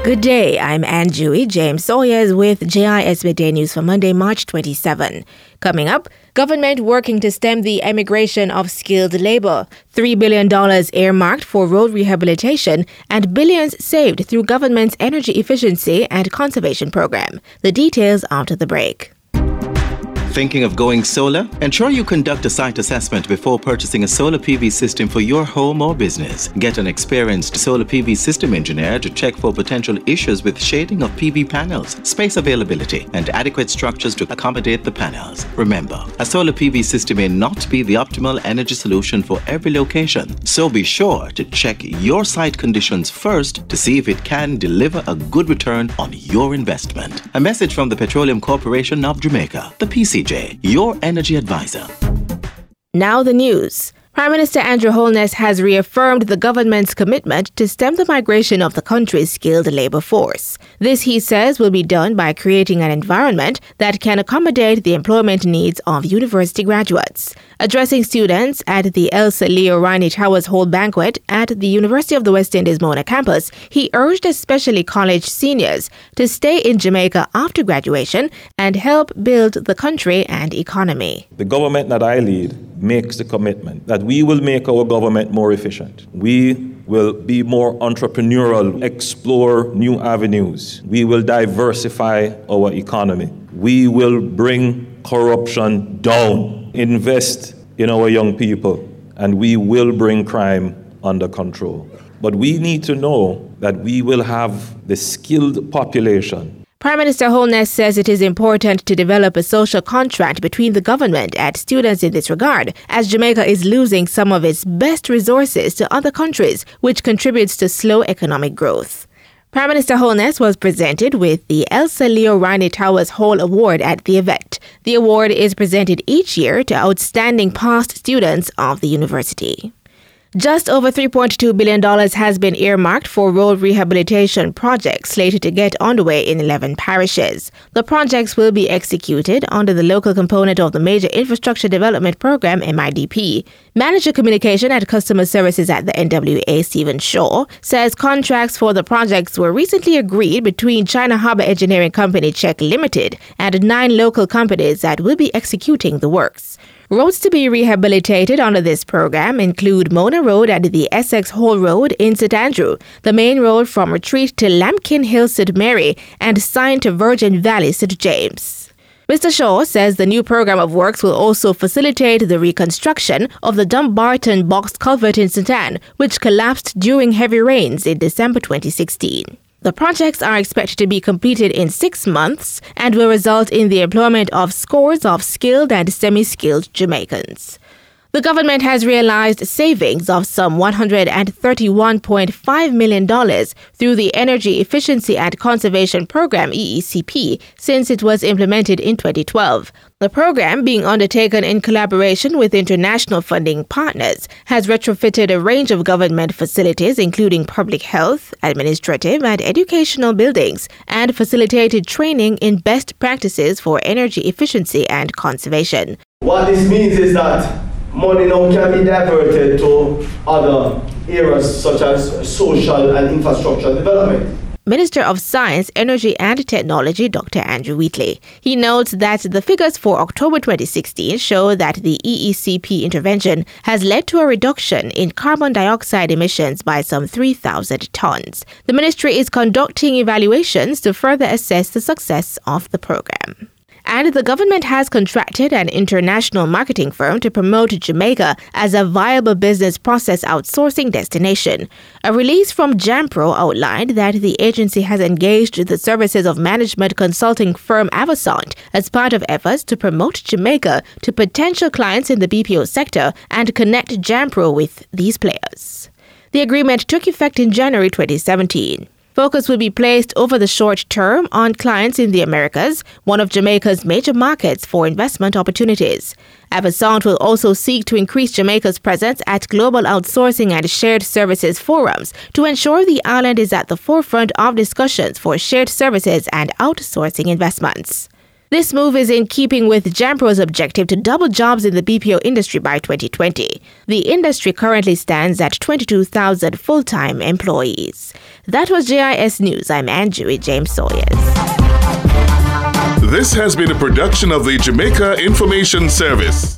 Good day, I'm Anne Dewey. James Sawyers with JIS Midday News for Monday, March 27. Coming up, government working to stem the emigration of skilled labor, $3 billion earmarked for road rehabilitation, and billions saved through government's energy efficiency and conservation program. The details after the break. Thinking of going solar? Ensure you conduct a site assessment before purchasing a solar PV system for your home or business. Get an experienced solar PV system engineer to check for potential issues with shading of PV panels, space availability, and adequate structures to accommodate the panels. Remember, a solar PV system may not be the optimal energy solution for every location, so be sure to check your site conditions first to see if it can deliver a good return on your investment. A message from the Petroleum Corporation of Jamaica, the PCJ, your energy advisor. Now the news. Prime Minister Andrew Holness has reaffirmed the government's commitment to stem the migration of the country's skilled labor force. This, he says, will be done by creating an environment that can accommodate the employment needs of university graduates. Addressing students at the Elsa Leo Riney Towers Hall banquet at the University of the West Indies Mona campus, he urged especially college seniors to stay in Jamaica after graduation and help build the country and economy. The government that I lead makes the commitment that we will make our government more efficient. We will be more entrepreneurial, explore new avenues. We will diversify our economy. We will bring corruption down, invest in our young people, and we will bring crime under control. But we need to know that we will have the skilled population. Prime Minister Holness says it is important to develop a social contract between the government and students in this regard, as Jamaica is losing some of its best resources to other countries, which contributes to slow economic growth. Prime Minister Holness was presented with the Elsa Leo Riney Towers Hall Award at the event. The award is presented each year to outstanding past students of the university. Just over $3.2 billion has been earmarked for road rehabilitation projects slated to get underway in 11 parishes. The projects will be executed under the local component of the Major Infrastructure Development Program, MIDP. Manager Communication and Customer Services at the NWA, Stephen Shaw, says contracts for the projects were recently agreed between China Harbour Engineering Company Czech Limited and 9 local companies that will be executing the works. Roads to be rehabilitated under this program include Mona Road and the Essex Hall Road in St. Andrew, the main road from Retreat to Lambkin Hill St. Mary, and Sign to Virgin Valley St. James. Mr. Shaw says the new program of works will also facilitate the reconstruction of the Dumbarton Box Culvert in St. Anne, which collapsed during heavy rains in December 2016. The projects are expected to be completed in 6 months and will result in the employment of scores of skilled and semi-skilled Jamaicans. The government has realized savings of some $131.5 million through the Energy Efficiency and Conservation Program, EECP, since it was implemented in 2012. The program, being undertaken in collaboration with international funding partners, has retrofitted a range of government facilities, including public health, administrative, and educational buildings, and facilitated training in best practices for energy efficiency and conservation. What this means is that money now can be diverted to other areas such as social and infrastructure development. Minister of Science, Energy and Technology, Dr. Andrew Wheatley. He notes that the figures for October 2016 show that the EECP intervention has led to a reduction in carbon dioxide emissions by some 3,000 tons. The ministry is conducting evaluations to further assess the success of the program. And the government has contracted an international marketing firm to promote Jamaica as a viable business process outsourcing destination. A release from JAMPRO outlined that the agency has engaged the services of management consulting firm Avasant as part of efforts to promote Jamaica to potential clients in the BPO sector and connect JAMPRO with these players. The agreement took effect in January 2017. Focus will be placed over the short term on clients in the Americas, one of Jamaica's major markets for investment opportunities. Avasant will also seek to increase Jamaica's presence at global outsourcing and shared services forums to ensure the island is at the forefront of discussions for shared services and outsourcing investments. This move is in keeping with Jampro's objective to double jobs in the BPO industry by 2020. The industry currently stands at 22,000 full-time employees. That was JIS News. I'm Anjui James Sawyers. This has been a production of the Jamaica Information Service.